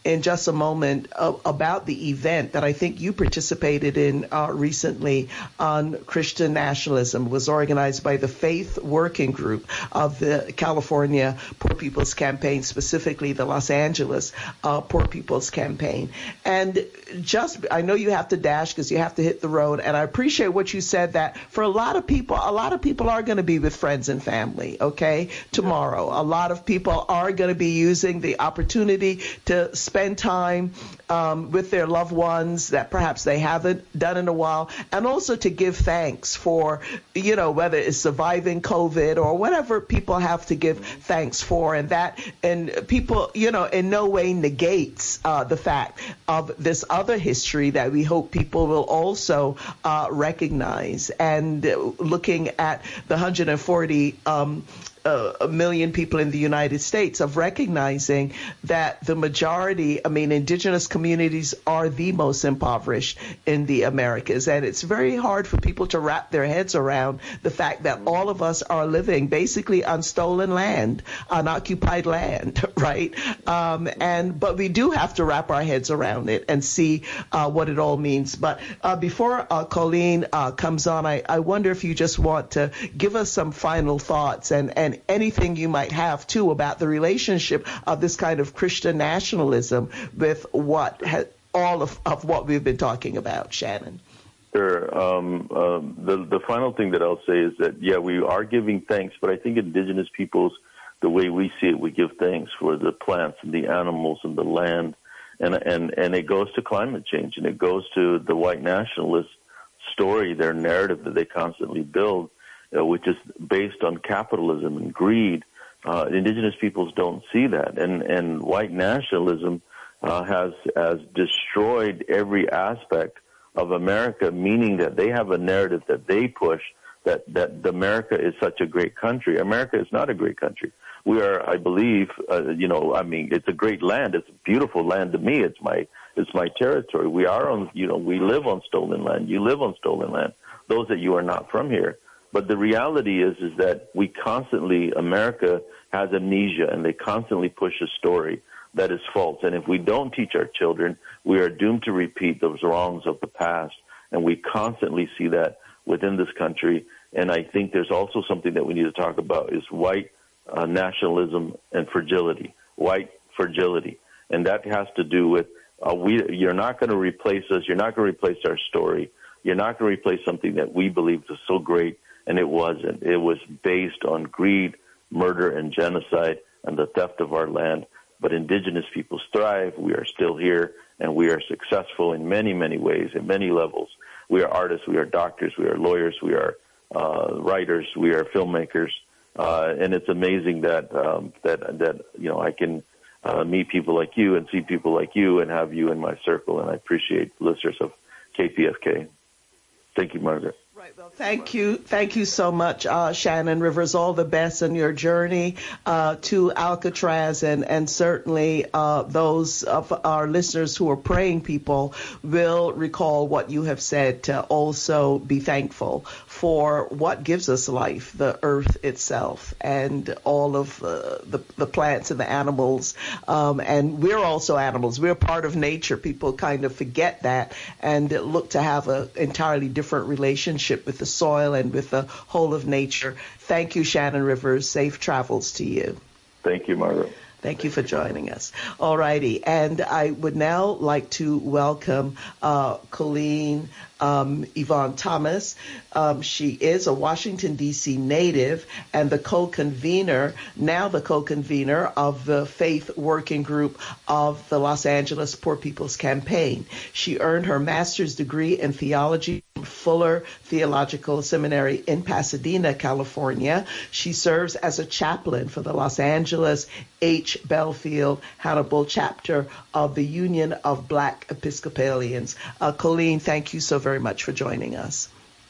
in just a moment uh, about the event that I think you participated in uh, recently on Christian nationalism. It was organized by the Faith Working Group of the California Poor People's Campaign, specifically the Los Angeles uh, Poor People's Campaign. And just, I know you have to dash because you have to hit the road, and I appreciate what you said, that for a lot of people, a lot of people are going to be with friends and family, okay, tomorrow. A lot of people are going to be using the opportunity to spend time um, with their loved ones that perhaps they haven't done in a while, and also to give thanks for, you know, whether it's surviving COVID or whatever people have to give thanks for. And that, and people, you know, in no way negates uh, the fact of this other history that we hope people will also uh, recognize. And looking at the one hundred forty um, uh, a million people in the United States, of recognizing that the majority, I mean, indigenous communities are the most impoverished in the Americas. And it's very hard for people to wrap their heads around the fact that all of us are living basically on stolen land, unoccupied land, right? Um, and but we do have to wrap our heads around it and see uh, what it all means. But uh, before uh, Colleen uh, comes on, I, I wonder if you just want to give us some final thoughts and, and anything you might have, too, about the relationship of this kind of Christian nationalism with what ha- all of, of what we've been talking about, Shannon. Sure. Um, um, the, the final thing that I'll say is that, yeah, we are giving thanks, but I think indigenous peoples, the way we see it, we give thanks for the plants and the animals and the land. And, and, and it goes to climate change, and it goes to the white nationalist story, their narrative that they constantly build, uh, which is based on capitalism and greed. Uh, indigenous peoples don't see that. And, and white nationalism uh, has, has destroyed every aspect of America, meaning that they have a narrative that they push that, that America is such a great country. America is not a great country. We are, I believe, uh, you know, I mean, it's a great land. It's a beautiful land to me. It's my, it's my territory. We are on, you know, we live on stolen land. You live on stolen land. Those that you are not from here. But the reality is, is that we constantly, America has amnesia, and they constantly push a story that is false. And if we don't teach our children, we are doomed to repeat those wrongs of the past. And we constantly see that within this country. And I think there's also something that we need to talk about is white uh, nationalism and fragility, white fragility. And that has to do with, uh, we, you're not going to replace us. You're not going to replace our story. You're not going to replace something that we believed was so great, and it wasn't. It was based on greed, murder, and genocide, and the theft of our land. But indigenous peoples thrive. We are still here, and we are successful in many, many ways, in many levels. We are artists, we are doctors, we are lawyers, we are uh, writers, we are filmmakers, uh, and it's amazing that um, that that you know I can uh, meet people like you and see people like you and have you in my circle, and I appreciate listeners of K P F K. Thank you, Margaret. Right. Well, thank you. Thank you so much, uh, Shannon Rivers. All the best in your journey uh, to Alcatraz, and, and certainly uh, those of our listeners who are praying people will recall what you have said, to also be thankful for what gives us life, the earth itself, and all of uh, the, the plants and the animals. Um, and we're also animals. We're part of nature. People kind of forget that and look to have an entirely different relationship with the soil and with the whole of nature. Thank you, Shannon Rivers. Safe travels to you. Thank you, Margaret. Thank you for joining us. All righty. And I would now like to welcome uh, Colleen um, Yvonne Thomas. Um, she is a Washington, D C native and the co-convener, now the co-convener of the Faith Working Group of the Los Angeles Poor People's Campaign. She earned her master's degree in theology from Fuller Theological Seminary in Pasadena, California. She serves as a chaplain for the Los Angeles H. Belfield Hannibal chapter of the Union of Black Episcopalians. Uh, Colleen, thank you so very much for joining us.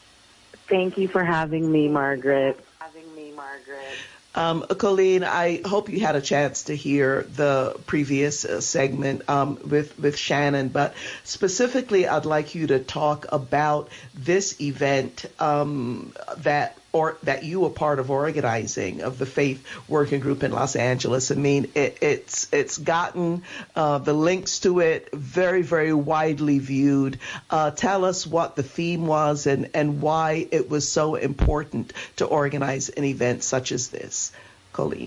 Thank you for having me, Margaret. Having me, Margaret. Um, Colleen, I hope you had a chance to hear the previous uh, segment um, with, with Shannon, but specifically I'd like you to talk about this event um, that or that you were part of organizing of the Faith Working Group in Los Angeles. I mean, it, it's it's gotten uh, the links to it very, very widely viewed. Uh, tell us what the theme was and, and why it was so important to organize an event such as this. Colleen.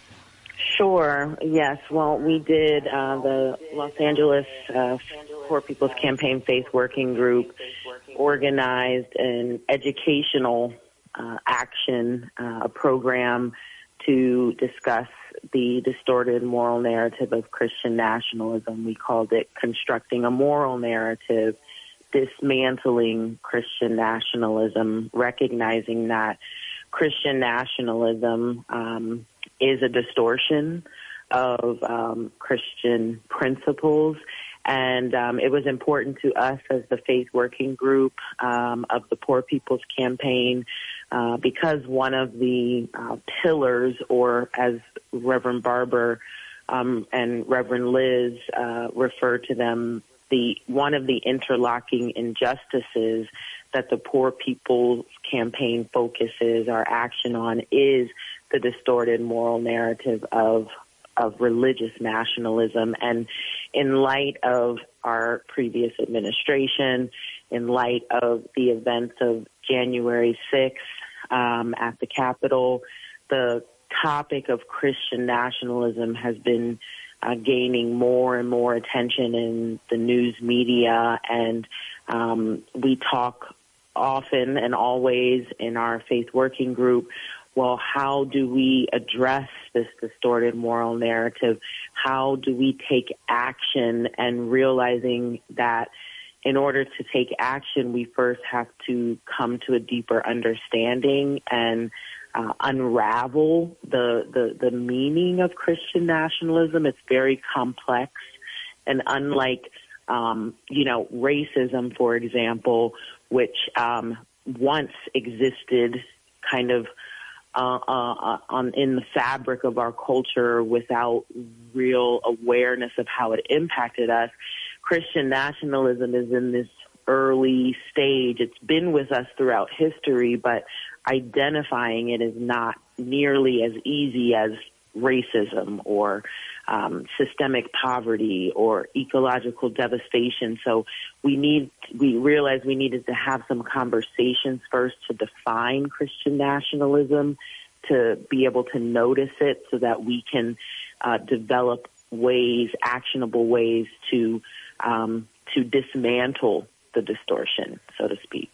Sure. Yes. Well, we did uh, the Los Angeles uh, Poor People's Campaign Faith Working Group organized an educational uh, action, uh, a program to discuss the distorted moral narrative of Christian nationalism. We called it Constructing a Moral Narrative, Dismantling Christian Nationalism, recognizing that Christian nationalism um, is a distortion of um, Christian principles. And um, it was important to us as the Faith Working Group um, of the Poor People's Campaign uh, because one of the uh, pillars, or as Reverend Barber um, and Reverend Liz uh, refer to them, the one of the interlocking injustices that the Poor People's Campaign focuses our action on is the distorted moral narrative of of religious nationalism. And in light of our previous administration, in light of the events of January sixth um, at the Capitol, the topic of Christian nationalism has been uh, gaining more and more attention in the news media. And um, we talk often and always in our Faith Working Group, well, how do we address this distorted moral narrative? How do we take action? And realizing that in order to take action, we first have to come to a deeper understanding and uh, unravel the, the, the meaning of Christian nationalism. It's very complex. And unlike, um, you know, racism, for example, which um, once existed kind of Uh, uh, on, in the fabric of our culture without real awareness of how it impacted us, Christian nationalism is in this early stage. It's been with us throughout history, but identifying it is not nearly as easy as racism or um, systemic poverty or ecological devastation. So we need, we realized we needed to have some conversations first to define Christian nationalism, to be able to notice it so that we can uh, develop ways, actionable ways to um, to dismantle the distortion, so to speak.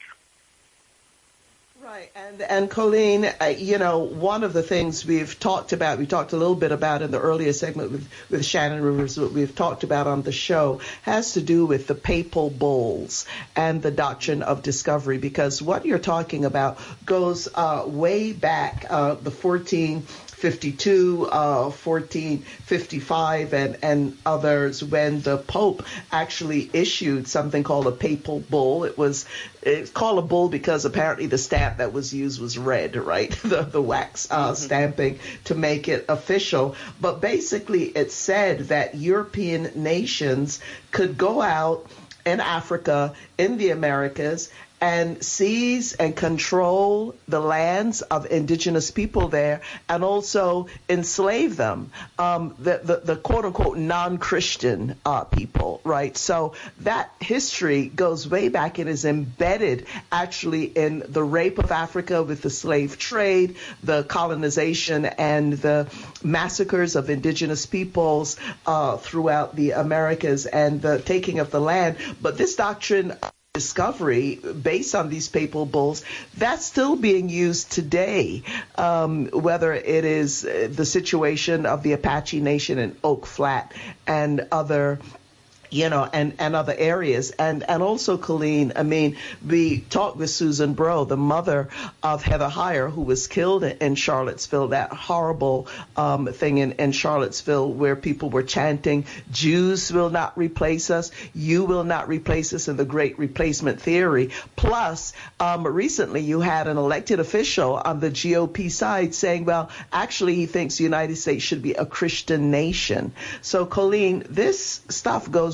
Right. And, and Colleen, uh, you know, one of the things we've talked about, we talked a little bit about in the earlier segment with, with Shannon Rivers, what we've talked about on the show, has to do with the papal bulls and the doctrine of discovery, because what you're talking about goes uh, way back, uh, the fourteen fifty-two, uh, fourteen fifty-five, and, and others, when the Pope actually issued something called a papal bull. It was it's called a bull because apparently the stamp that was used was red, right? the the wax uh, mm-hmm. stamping to make it official. But basically it said that European nations could go out in Africa, in the Americas, and seize and control the lands of indigenous people there, and also enslave them, um, the, the, the quote-unquote non-Christian uh, people, right? So that history goes way back. It is embedded actually in the rape of Africa with the slave trade, the colonization, and the massacres of indigenous peoples uh, throughout the Americas, and the taking of the land. But this doctrine discovery based on these papal bulls, that's still being used today, um, whether it is the situation of the Apache Nation in Oak Flat and other you know, and, and other areas. And, and also, Colleen, I mean, we talked with Susan Bro, the mother of Heather Heyer, who was killed in Charlottesville, that horrible um, thing in, in Charlottesville where people were chanting, Jews will not replace us, you will not replace us, in the great replacement theory. Plus, um, recently you had an elected official on the G O P side saying, well, actually he thinks the United States should be a Christian nation. So, Colleen, this stuff goes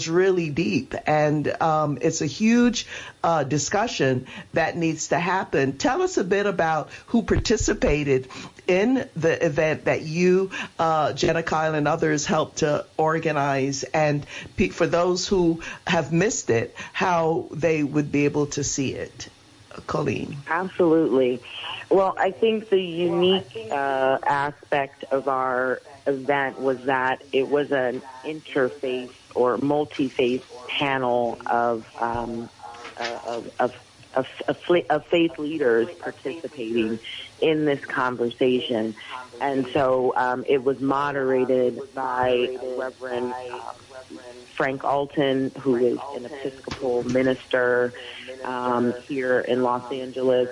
goes really deep, and um, it's a huge uh, discussion that needs to happen. Tell us a bit about who participated in the event that you, uh, Jenna Kyle, and others helped to organize, and pe- for those who have missed it, how they would be able to see it. Colleen. Absolutely. Well, I think the unique uh, aspect of our event was that it was an interfaith or multi-faith panel of um, uh, of, of, of, of, of faith leaders participating in this conversation. And so um, it was moderated by Reverend uh, Frank Alton, who is an Episcopal minister um, here in Los Angeles.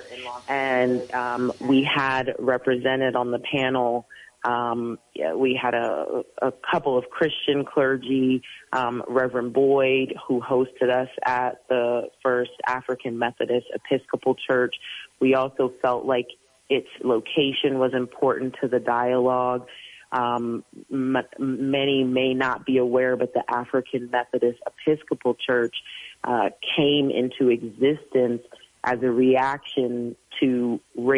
And um, we had represented on the panel, um, yeah, we had a, a couple of Christian clergy, um, Reverend Boyd, who hosted us at the First African Methodist Episcopal Church. We also felt like its location was important to the dialogue. Um, m- many may not be aware, but the African Methodist Episcopal Church uh, came into existence as a reaction to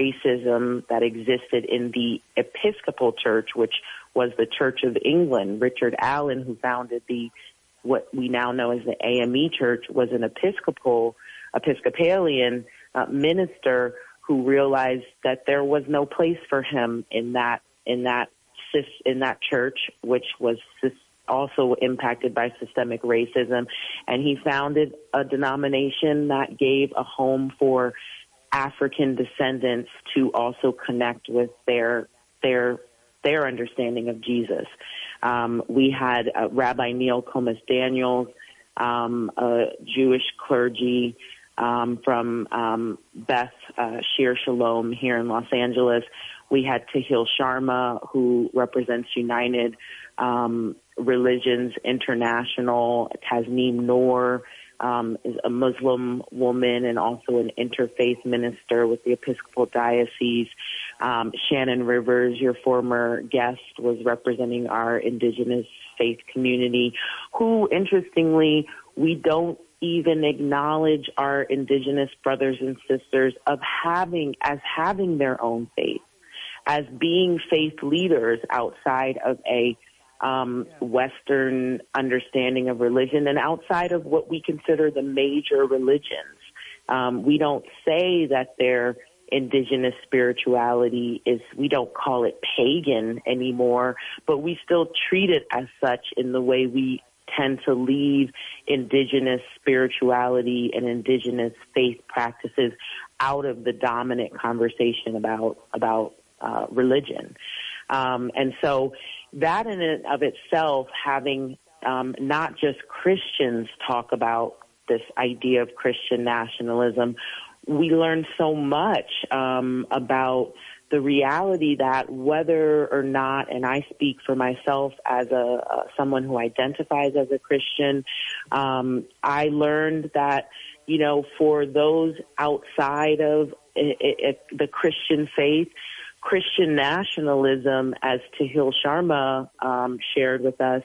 racism that existed in the Episcopal Church, which was the Church of England. Richard Allen, who founded the what we now know as the A M E Church, was an Episcopal Episcopalian uh, minister who realized that there was no place for him in that in that in that church, which was also impacted by systemic racism. And he founded a denomination that gave a home for African descendants to also connect with their their their understanding of Jesus. Um, we had uh, Rabbi Neil Comas Daniels, um, a Jewish clergy um, from um, Beth uh, Shir Shalom here in Los Angeles. We had Tahil Sharma, who represents United um, Religions International. Tasneem Noor um, is a Muslim woman and also an interfaith minister with the Episcopal Diocese. Um, Shannon Rivers, your former guest, was representing our indigenous faith community, who, interestingly, we don't even acknowledge our indigenous brothers and sisters of having as having their own faith, as being faith leaders outside of a um, Western understanding of religion and outside of what we consider the major religions. Um, we don't say that their indigenous spirituality is, we don't call it pagan anymore, but we still treat it as such in the way we tend to leave indigenous spirituality and indigenous faith practices out of the dominant conversation about about uh, religion. Um, and so that in and of itself, having um, not just Christians talk about this idea of Christian nationalism, we learned so much um, about the reality that whether or not, and I speak for myself as a uh, someone who identifies as a Christian, um, I learned that, you know, for those outside of it, it, the Christian faith, Christian nationalism, as Tahil Sharma um, shared with us,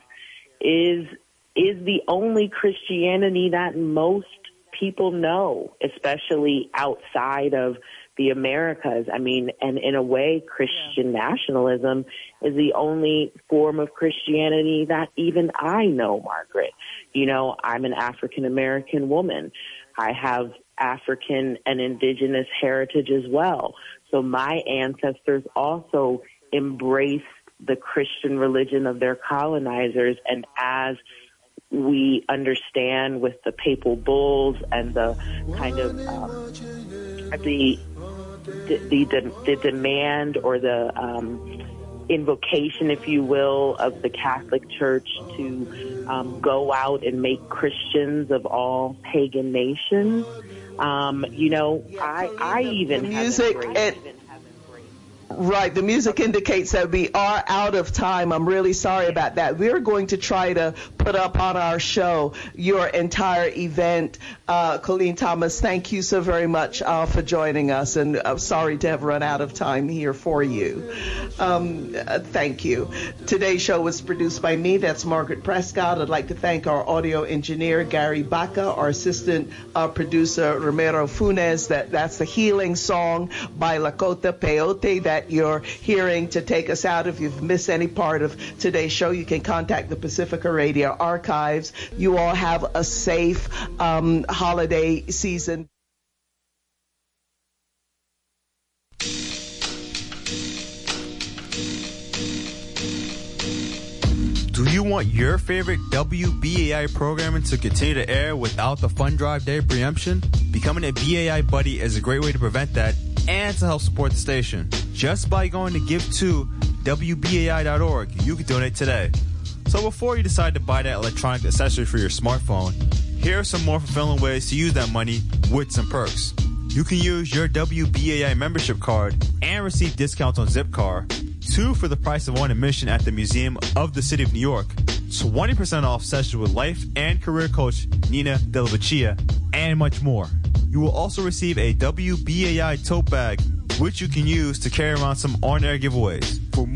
is is the only Christianity that most people know, especially outside of the Americas. I mean, and in a way, Christian nationalism is the only form of Christianity that even I know, Margaret. You know, I'm an African-American woman. I have African and indigenous heritage as well. So my ancestors also embraced the Christian religion of their colonizers, and as we understand with the papal bulls and the kind of um, the, the the the demand or the um, invocation, if you will, of the Catholic Church to um, go out and make Christians of all pagan nations. Um, you know, I I even music have and Right. The music indicates that we are out of time. I'm really sorry about that. We're going to try to put up on our show your entire event. Uh, Colleen Thomas, thank you so very much uh, for joining us. And I'm sorry to have run out of time here for you. Um, uh, thank you. Today's show was produced by me. That's Margaret Prescott. I'd like to thank our audio engineer, Gary Baca, our assistant uh, producer, Romero Funes. That, that's the Healing Song by Lakota Peyote that you're hearing to take us out. If you've missed any part of today's show, you can contact the Pacifica Radio Archives. You all have a safe um, holiday season. Do you want your favorite W B A I programming to continue to air without the Fund Drive Day preemption? Becoming a B A I buddy is a great way to prevent that and to help support the station. Just by going to give to W B A I dot org, you can donate today. So before you decide to buy that electronic accessory for your smartphone, here are some more fulfilling ways to use that money with some perks. You can use your W B A I membership card and receive discounts on Zipcar, two for the price of one admission at the Museum of the City of New York, twenty percent off sessions with life and career coach Nina Della Vecchia, and much more. You will also receive a W B A I tote bag, which you can use to carry around some on-air giveaways. For